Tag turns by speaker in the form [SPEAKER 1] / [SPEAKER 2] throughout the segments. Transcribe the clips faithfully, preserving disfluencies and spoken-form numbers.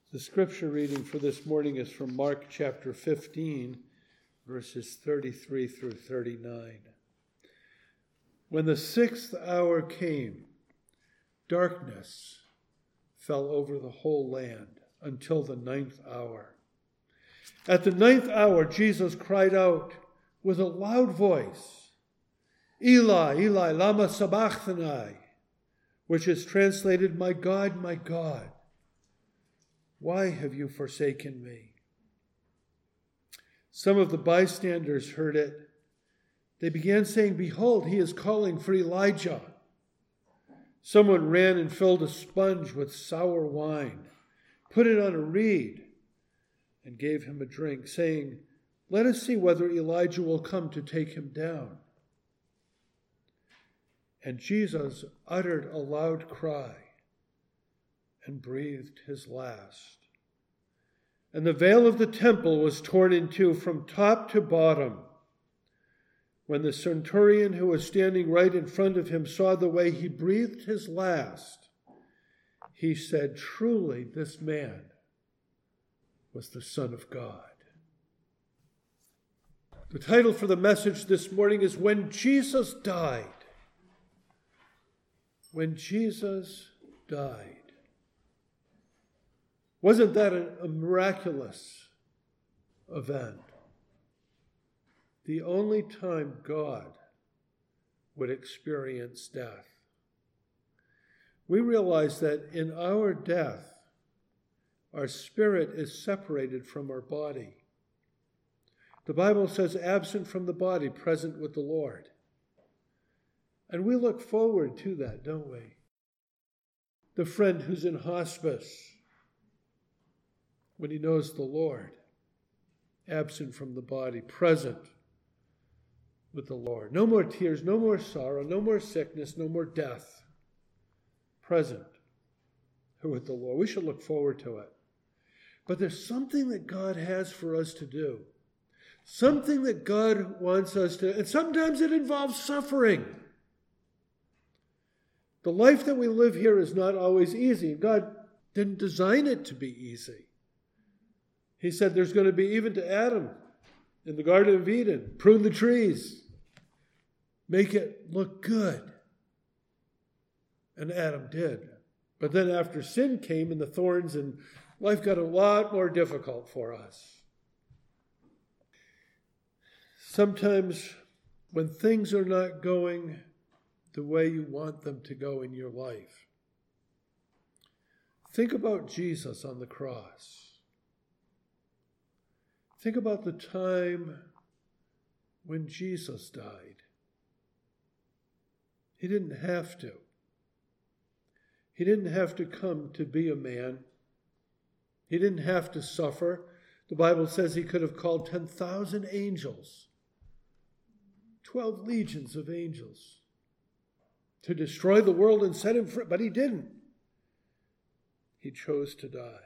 [SPEAKER 1] The scripture reading for this morning is from Mark chapter fifteen, verses thirty-three through thirty-nine. When the sixth hour came, darkness fell over the whole land until the ninth hour. At the ninth hour, Jesus cried out with a loud voice, Eli, Eli, lama sabachthani, which is translated, My God, my God, why have you forsaken me? Some of the bystanders heard it. They began saying, Behold, he is calling for Elijah. Someone ran and filled a sponge with sour wine, put it on a reed, and gave him a drink, saying, Let us see whether Elijah will come to take him down. And Jesus uttered a loud cry and breathed his last. And the veil of the temple was torn in two from top to bottom. When the centurion who was standing right in front of him saw the way he breathed his last, he said, Truly this man was the Son of God. The title for the message this morning is When Jesus Died. When Jesus died. Wasn't that a, a miraculous event? The only time God would experience death. We realize that in our death, our spirit is separated from our body. The Bible says, absent from the body, present with the Lord. And we look forward to that, don't we? The friend who's in hospice, when he knows the Lord, absent from the body, present with the Lord. No more tears, no more sorrow, no more sickness, no more death. Present with the Lord. We should look forward to it. But there's something that God has for us to do. Something that God wants us to, and sometimes it involves suffering. The life that we live here is not always easy. God didn't design it to be easy. He said there's going to be, even to Adam in the Garden of Eden, prune the trees, make it look good. And Adam did. But then after sin came and the thorns, and life got a lot more difficult for us. Sometimes when things are not going the way you want them to go in your life, think about Jesus on the cross. Think about the time when Jesus died. He didn't have to. He didn't have to come to be a man. He didn't have to suffer. The Bible says he could have called ten thousand angels, twelve legions of angels, to destroy the world and set him free, but he didn't. He chose to die.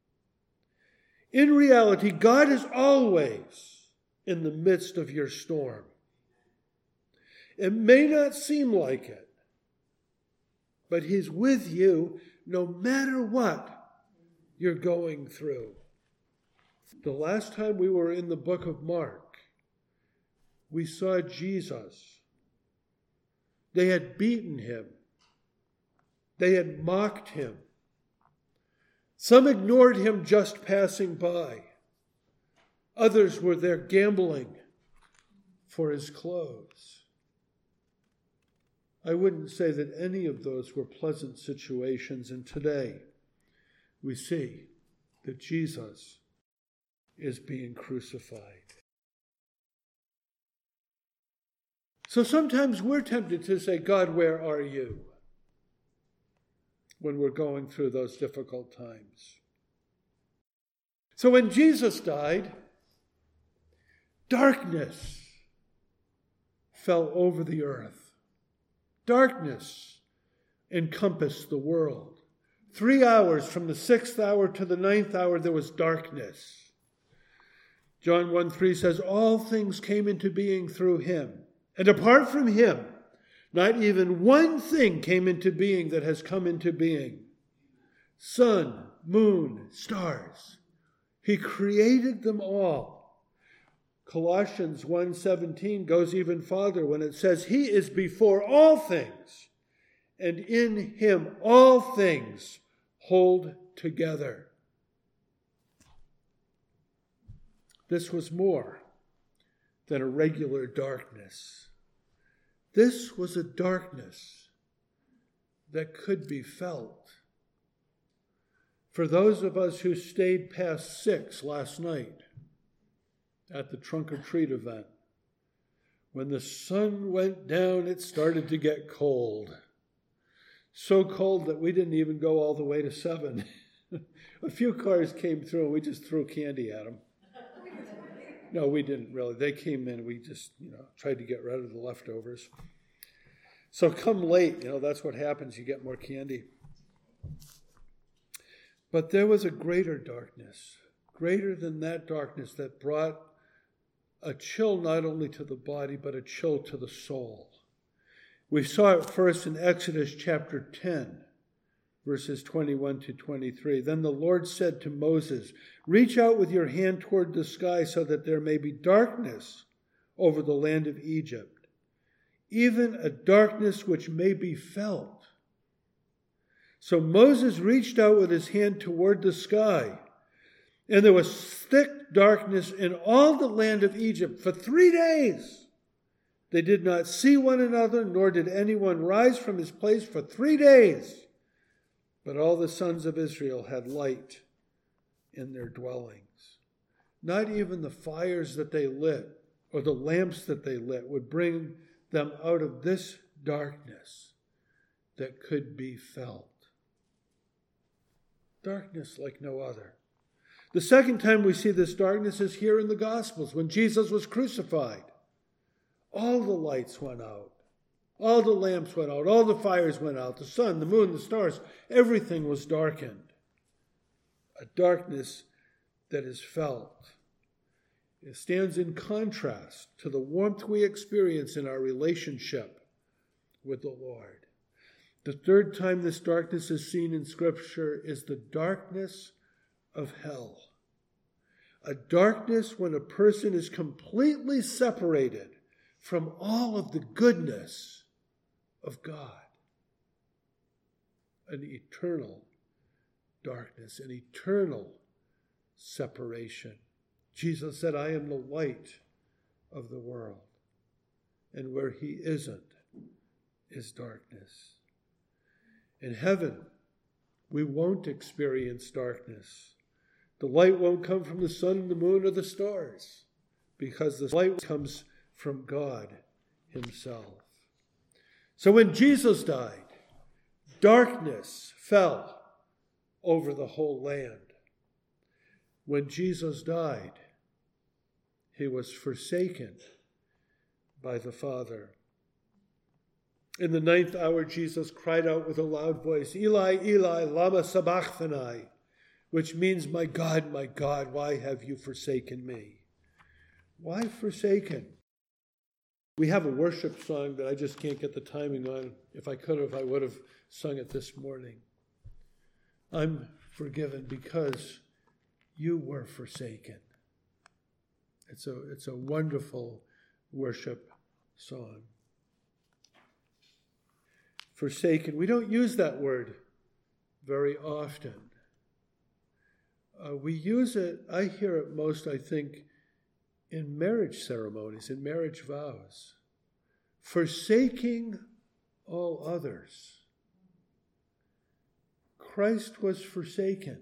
[SPEAKER 1] In reality, God is always in the midst of your storm. It may not seem like it, but he's with you no matter what you're going through. The last time we were in the book of Mark, we saw Jesus. They had beaten him. They had mocked him. Some ignored him just passing by. Others were there gambling for his clothes. I wouldn't say that any of those were pleasant situations, and today we see that Jesus is being crucified. So sometimes we're tempted to say, God, where are you? When we're going through those difficult times. So when Jesus died, darkness fell over the earth. Darkness encompassed the world. Three hours from the sixth hour to the ninth hour, there was darkness. John one three says, all things came into being through him. And apart from him, not even one thing came into being that has come into being. Sun, moon, stars. He created them all. Colossians one seventeen goes even farther when it says, he is before all things, and in him all things hold together. This was more than a regular darkness. This was a darkness that could be felt. For those of us who stayed past six last night at the trunk or treat event, when the sun went down, it started to get cold. So cold that we didn't even go all the way to seven. A few cars came through and we just threw candy at them. No, we didn't really. They came in, we just, you know, tried to get rid of the leftovers. So come late, you know, that's what happens. You get more candy. But there was a greater darkness, greater than that darkness that brought a chill not only to the body, but a chill to the soul. We saw it first in Exodus chapter ten, verses twenty-one to twenty-three. Then the Lord said to Moses, reach out with your hand toward the sky so that there may be darkness over the land of Egypt, even a darkness which may be felt. So Moses reached out with his hand toward the sky, and there was thick darkness in all the land of Egypt for three days. They did not see one another, nor did anyone rise from his place for three days. But all the sons of Israel had light in their dwellings. Not even the fires that they lit or the lamps that they lit would bring them out of this darkness that could be felt. Darkness like no other. The second time we see this darkness is here in the Gospels when Jesus was crucified. All the lights went out. All the lamps went out. All the fires went out. The sun, the moon, the stars, everything was darkened. A darkness that is felt. It stands in contrast to the warmth we experience in our relationship with the Lord. The third time this darkness is seen in Scripture is the darkness of hell. A darkness when a person is completely separated from all of the goodness of God. An eternal darkness, an eternal separation. Jesus said, I am the light of the world. And where he isn't is darkness. In heaven, we won't experience darkness. The light won't come from the sun and the moon or the stars, because the light comes from God himself. So when Jesus died, darkness fell over the whole land. When Jesus died, he was forsaken by the Father. In the ninth hour, Jesus cried out with a loud voice, Eli, Eli, lama sabachthani, which means, my God, my God, why have you forsaken me? Why forsaken? We have a worship song that I just can't get the timing on. If I could have, I would have sung it this morning. I'm forgiven because you were forsaken. It's a, it's a wonderful worship song. Forsaken. We don't use that word very often. Uh, we use it, I hear it most, I think, in marriage ceremonies, in marriage vows. Forsaking all others. Christ was forsaken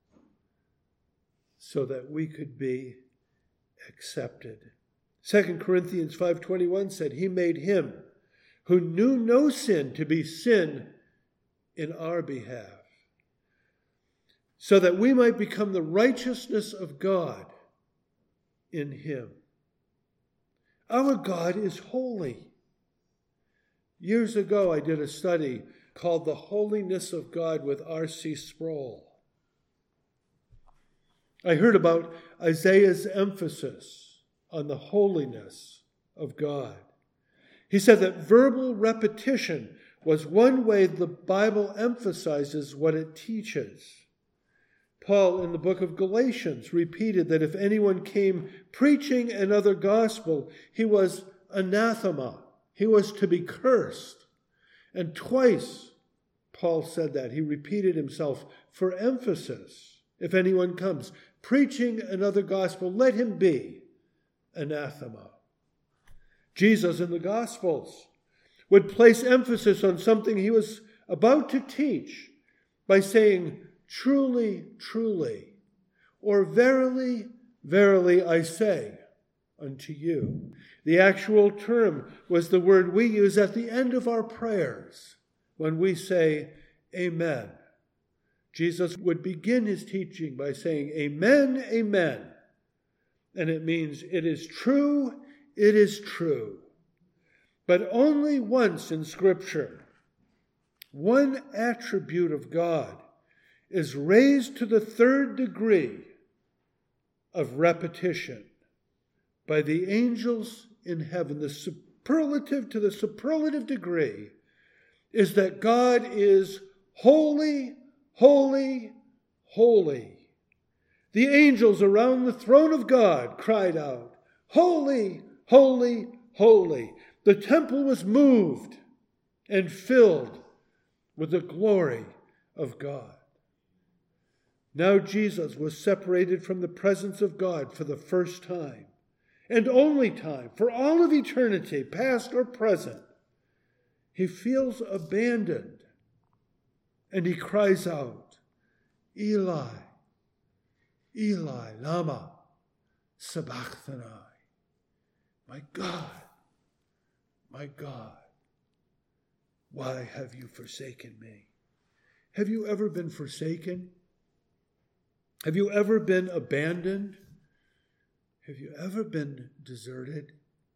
[SPEAKER 1] so that we could be accepted. Second Corinthians five twenty-one said, he made him who knew no sin to be sin in our behalf, so that we might become the righteousness of God in him. Our God is holy. Years ago, I did a study called The Holiness of God with R C Sproul. I heard about Isaiah's emphasis on the holiness of God. He said that verbal repetition was one way the Bible emphasizes what it teaches. Paul in the book of Galatians repeated that if anyone came preaching another gospel, he was anathema. He was to be cursed. And twice Paul said that. He repeated himself for emphasis. If anyone comes preaching another gospel, let him be anathema. Jesus in the Gospels would place emphasis on something he was about to teach by saying, truly, truly, or verily, verily, I say unto you. The actual term was the word we use at the end of our prayers when we say, Amen. Jesus would begin his teaching by saying, Amen, amen. And it means it is true, it is true. But only once in Scripture, one attribute of God is raised to the third degree of repetition by the angels in heaven. The superlative to the superlative degree is that God is holy, holy, holy. The angels around the throne of God cried out, holy, holy, holy. The temple was moved and filled with the glory of God. Now Jesus was separated from the presence of God for the first time, and only time, for all of eternity, past or present. He feels abandoned, and he cries out, Eli, Eli, lama sabachthani. My God, my God, why have you forsaken me? Have you ever been forsaken? Have you ever been abandoned? Have you ever been deserted?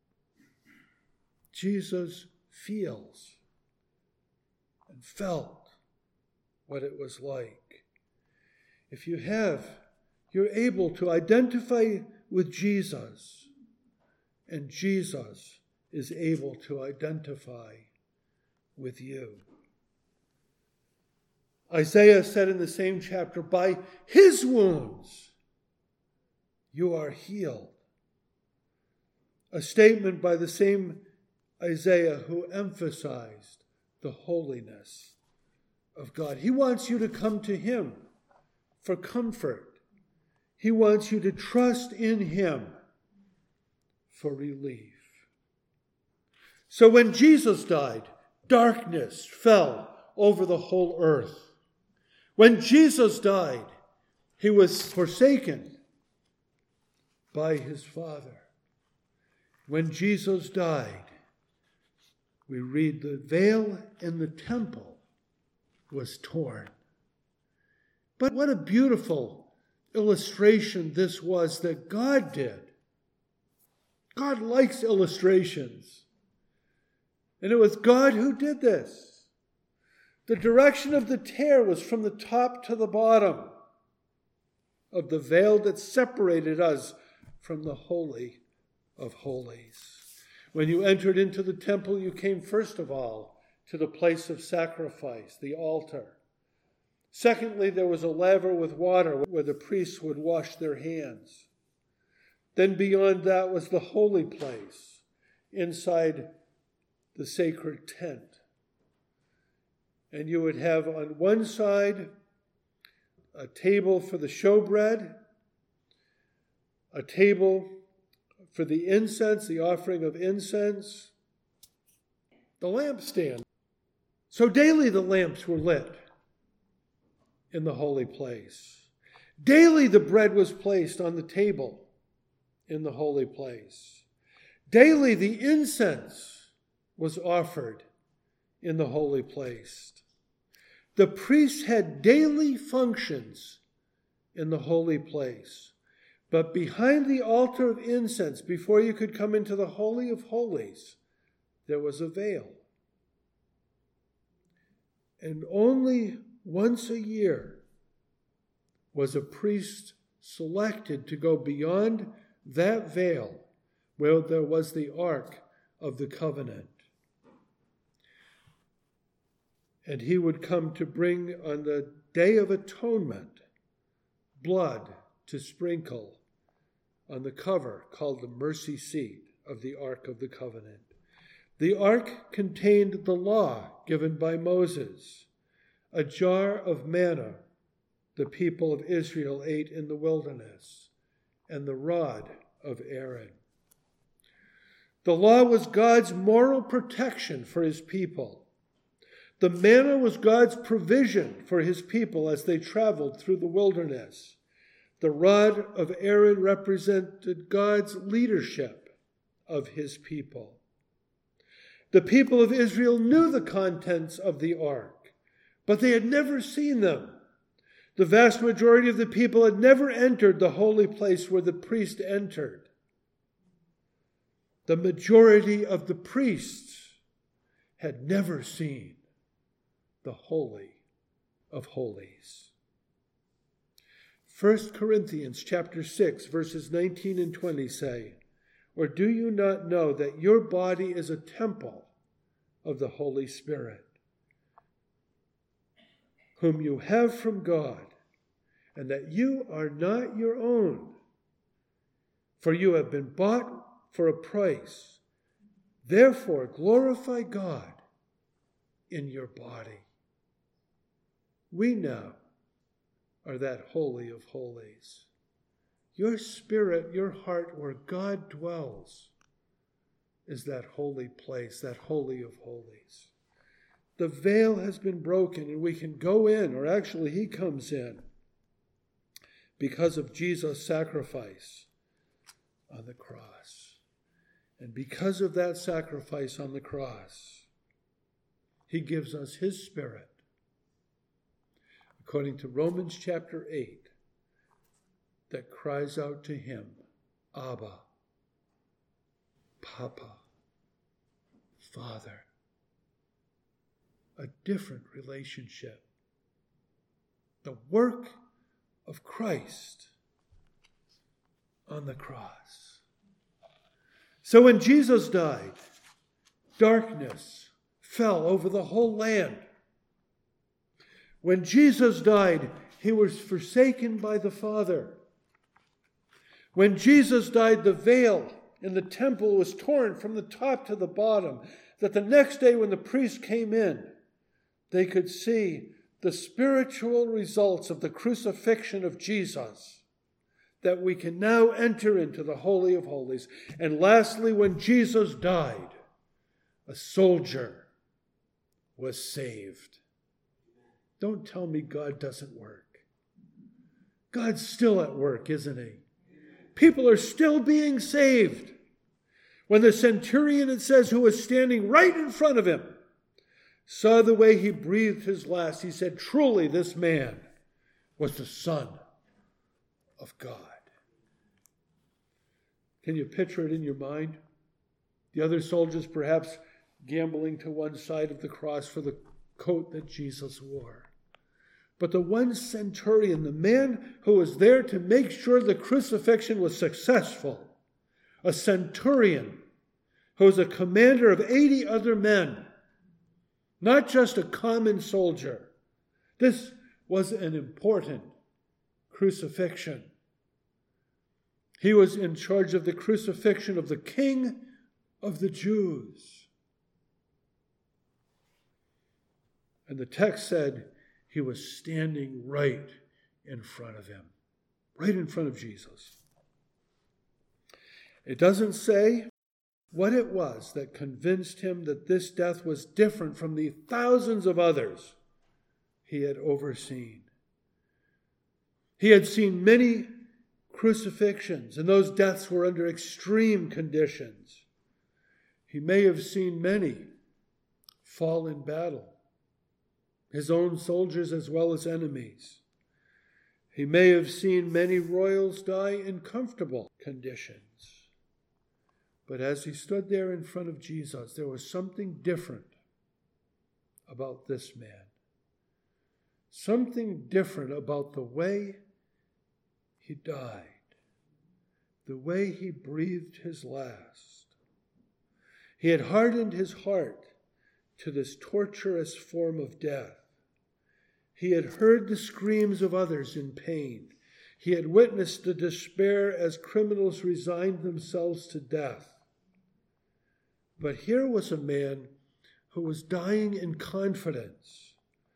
[SPEAKER 1] Jesus feels and felt what it was like. If you have, you're able to identify with Jesus, and Jesus is able to identify with you. Isaiah said in the same chapter, by his wounds you are healed. A statement by the same Isaiah who emphasized the holiness of God. He wants you to come to him for comfort. He wants you to trust in him for relief. So when Jesus died, darkness fell over the whole earth. When Jesus died, he was forsaken by his Father. When Jesus died, we read the veil in the temple was torn. But what a beautiful illustration this was that God did. God likes illustrations. And it was God who did this. The direction of the tear was from the top to the bottom of the veil that separated us from the Holy of Holies. When you entered into the temple, you came first of all to the place of sacrifice, the altar. Secondly, there was a laver with water where the priests would wash their hands. Then beyond that was the holy place, inside the sacred tent. And you would have on one side a table for the showbread, a table for the incense, the offering of incense, the lampstand. So daily the lamps were lit in the holy place. Daily the bread was placed on the table in the holy place. Daily the incense was offered in the holy place. The priests had daily functions in the holy place. But behind the altar of incense, before you could come into the Holy of Holies, there was a veil. And only once a year was a priest selected to go beyond that veil where there was the Ark of the Covenant. And he would come to bring on the Day of Atonement blood to sprinkle on the cover called the mercy seat of the Ark of the Covenant. The ark contained the law given by Moses, a jar of manna the people of Israel ate in the wilderness, and the rod of Aaron. The law was God's moral protection for his people. The manna was God's provision for his people as they traveled through the wilderness. The rod of Aaron represented God's leadership of his people. The people of Israel knew the contents of the ark, but they had never seen them. The vast majority of the people had never entered the holy place where the priest entered. The majority of the priests had never seen the Holy of Holies. First Corinthians chapter six, verses nineteen and twenty say, "Or do you not know that your body is a temple of the Holy Spirit, whom you have from God, and that you are not your own? For you have been bought for a price. Therefore glorify God in your body." We now are that Holy of Holies. Your spirit, your heart, where God dwells, is that holy place, that Holy of Holies. The veil has been broken and we can go in, or actually he comes in, because of Jesus' sacrifice on the cross. And because of that sacrifice on the cross, he gives us his Spirit. According to Romans chapter eight, that cries out to him, Abba, Papa, Father. A different relationship. The work of Christ on the cross. So when Jesus died, darkness fell over the whole land. When Jesus died, he was forsaken by the Father. When Jesus died, the veil in the temple was torn from the top to the bottom, that the next day when the priest came in, they could see the spiritual results of the crucifixion of Jesus, that we can now enter into the Holy of Holies. And lastly, when Jesus died, a soldier was saved. Don't tell me God doesn't work. God's still at work, isn't he? People are still being saved. When the centurion, it says, who was standing right in front of him, saw the way he breathed his last, he said, truly this man was the Son of God. Can you picture it in your mind? The other soldiers perhaps gambling to one side of the cross for the coat that Jesus wore. But the one centurion, the man who was there to make sure the crucifixion was successful, a centurion who was a commander of eighty other men, not just a common soldier. This was an important crucifixion. He was in charge of the crucifixion of the King of the Jews. And the text said he was standing right in front of him, right in front of Jesus. It doesn't say what it was that convinced him that this death was different from the thousands of others he had overseen. He had seen many crucifixions, and those deaths were under extreme conditions. He may have seen many fall in battle, his own soldiers as well as enemies. He may have seen many royals die in comfortable conditions. But as he stood there in front of Jesus, there was something different about this man. Something different about the way he died, the way he breathed his last. He had hardened his heart to this torturous form of death. He had heard the screams of others in pain. He had witnessed the despair as criminals resigned themselves to death. But here was a man who was dying in confidence.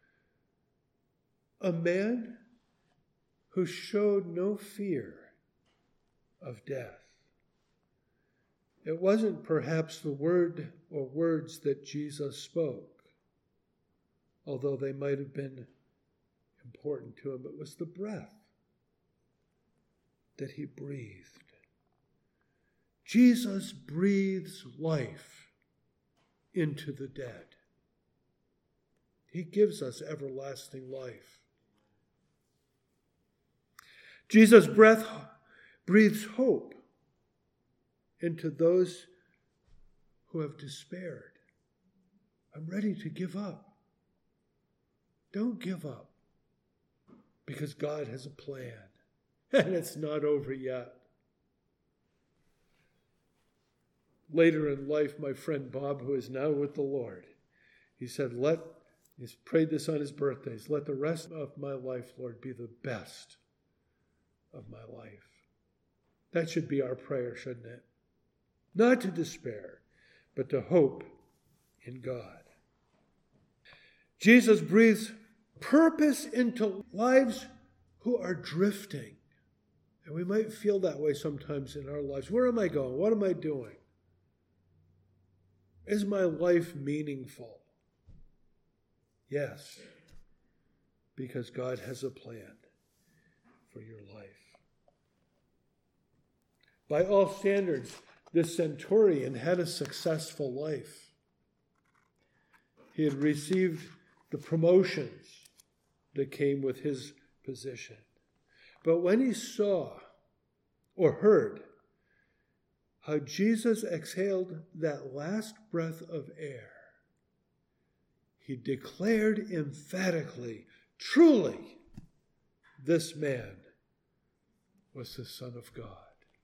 [SPEAKER 1] A man who showed no fear of death. It wasn't perhaps the word or words that Jesus spoke, although they might have been important to him. It was the breath that he breathed. Jesus breathes life into the dead. He gives us everlasting life. Jesus' breath breathes hope into those who have despaired. I'm ready to give up. Don't give up, because God has a plan, and it's not over yet. Later in life, my friend Bob, who is now with the Lord, he said, let, he's prayed this on his birthdays, let the rest of my life, Lord, be the best of my life. That should be our prayer, shouldn't it? Not to despair, but to hope in God. Jesus breathes purpose into lives who are drifting. And we might feel that way sometimes in our lives. Where am I going? What am I doing? Is my life meaningful? Yes, because God has a plan for your life. By all standards, this centurion had a successful life. He had received the promotions that came with his position. But when he saw or heard how Jesus exhaled that last breath of air, he declared emphatically, truly, this man was the Son of God.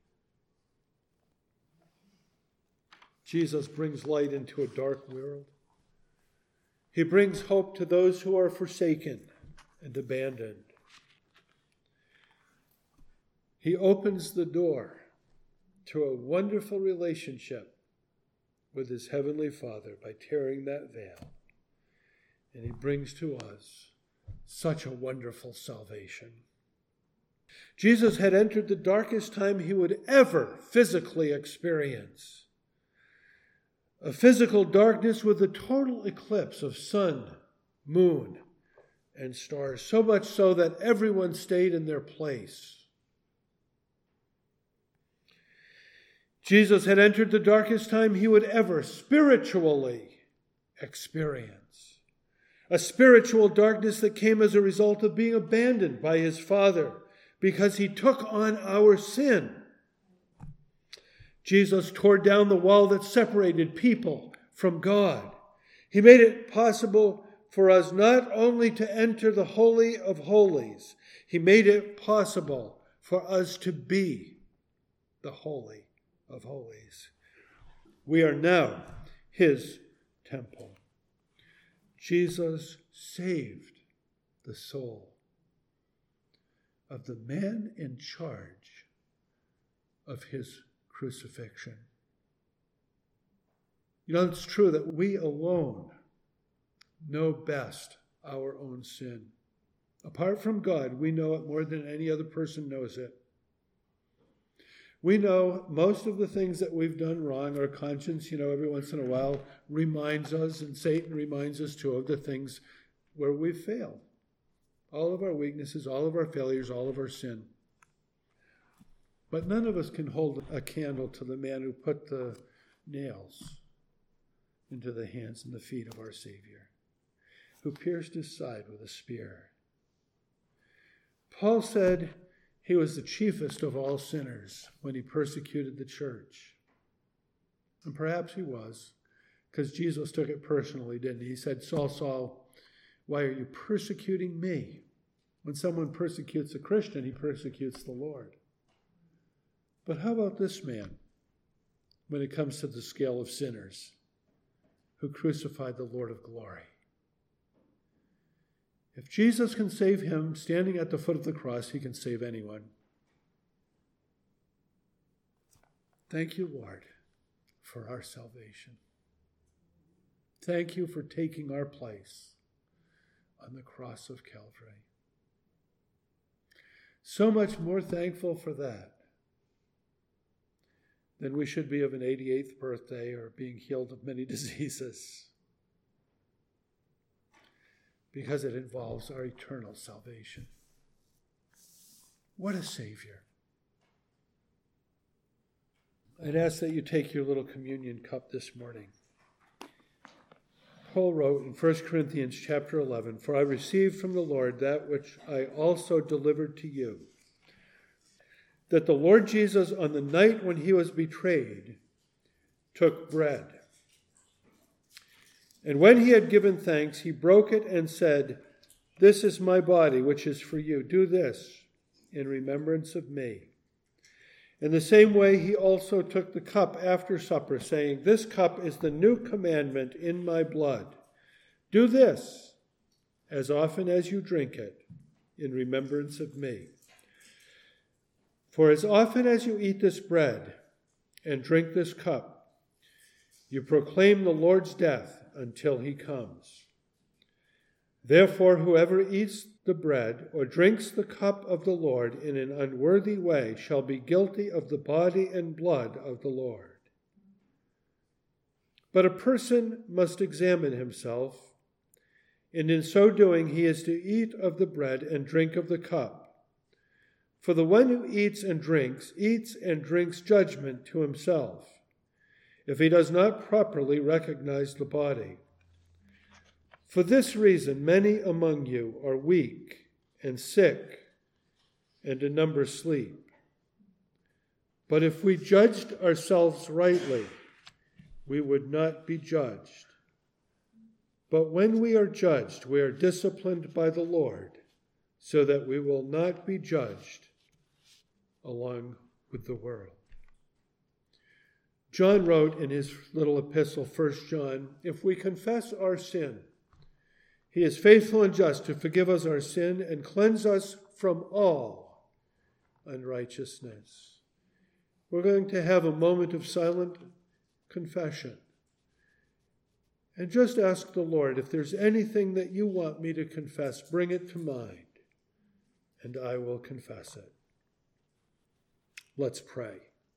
[SPEAKER 1] Jesus brings light into a dark world. He brings hope to those who are forsaken and abandoned. He opens the door to a wonderful relationship with his heavenly Father by tearing that veil. And he brings to us such a wonderful salvation. Jesus had entered the darkest time he would ever physically experience. A physical darkness with a total eclipse of sun, moon, and stars, so much so that everyone stayed in their place. Jesus had entered the darkest time he would ever spiritually experience. A spiritual darkness that came as a result of being abandoned by his Father because he took on our sin. Jesus tore down the wall that separated people from God. He made it possible for us not only to enter the Holy of Holies, he made it possible for us to be the Holy of Holies. We are now his temple. Jesus saved the soul of the man in charge of his crucifixion. You know, it's true that we alone know best our own sin. Apart from God, we know it more than any other person knows it. We know most of the things that we've done wrong. Our conscience, you know, every once in a while reminds us, and Satan reminds us too, of the things where we've failed. All of our weaknesses, all of our failures, all of our sin. But none of us can hold a candle to the man who put the nails into the hands and the feet of our Savior, who pierced his side with a spear. Paul said he was the chiefest of all sinners when he persecuted the church. And perhaps he was, because Jesus took it personally, didn't he? He said, Saul, Saul, why are you persecuting me? When someone persecutes a Christian, he persecutes the Lord. But how about this man when it comes to the scale of sinners who crucified the Lord of glory? If Jesus can save him standing at the foot of the cross, he can save anyone. Thank you, Lord, for our salvation. Thank you for taking our place on the cross of Calvary. So much more thankful for that than we should be of an eighty-eighth birthday or being healed of many diseases, because it involves our eternal salvation. What a Savior. I'd ask that you take your little communion cup this morning. Paul wrote in First Corinthians chapter eleven, "For I received from the Lord that which I also delivered to you, that the Lord Jesus, on the night when he was betrayed, took bread. And when he had given thanks, he broke it and said, 'This is my body, which is for you. Do this in remembrance of me.' In the same way, he also took the cup after supper, saying, 'This cup is the new commandment in my blood. Do this as often as you drink it in remembrance of me. For as often as you eat this bread and drink this cup, you proclaim the Lord's death until he comes. Therefore, whoever eats the bread or drinks the cup of the Lord in an unworthy way shall be guilty of the body and blood of the Lord. But a person must examine himself, and in so doing he is to eat of the bread and drink of the cup. For the one who eats and drinks, eats and drinks judgment to himself, if he does not properly recognize the body. For this reason, many among you are weak and sick, and a number sleep. But if we judged ourselves rightly, we would not be judged. But when we are judged, we are disciplined by the Lord, so that we will not be judged along with the world." John wrote in his little epistle, First John, "If we confess our sin, he is faithful and just to forgive us our sin and cleanse us from all unrighteousness." We're going to have a moment of silent confession. And just ask the Lord, if there's anything that you want me to confess, bring it to mind, and I will confess it. Let's pray.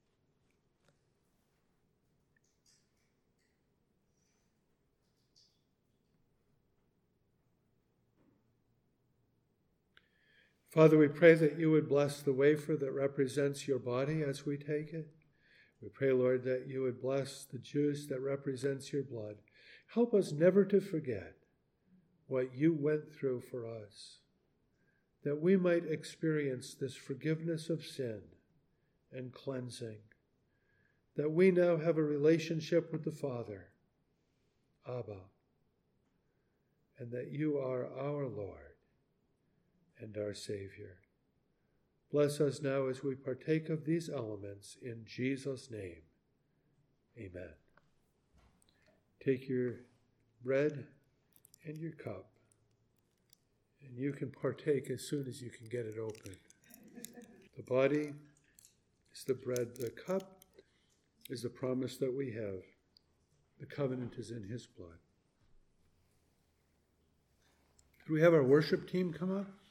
[SPEAKER 1] Father, we pray that you would bless the wafer that represents your body as we take it. We pray, Lord, that you would bless the juice that represents your blood. Help us never to forget what you went through for us, that we might experience this forgiveness of sin and cleansing, that we now have a relationship with the Father, Abba, and that you are our Lord and our Savior. Bless us now as we partake of these elements in Jesus' name. Amen. Take your bread and your cup, and you can partake as soon as you can get it open. The body is the bread. The cup is the promise that we have. The covenant is in his blood. Could we have our worship team come up?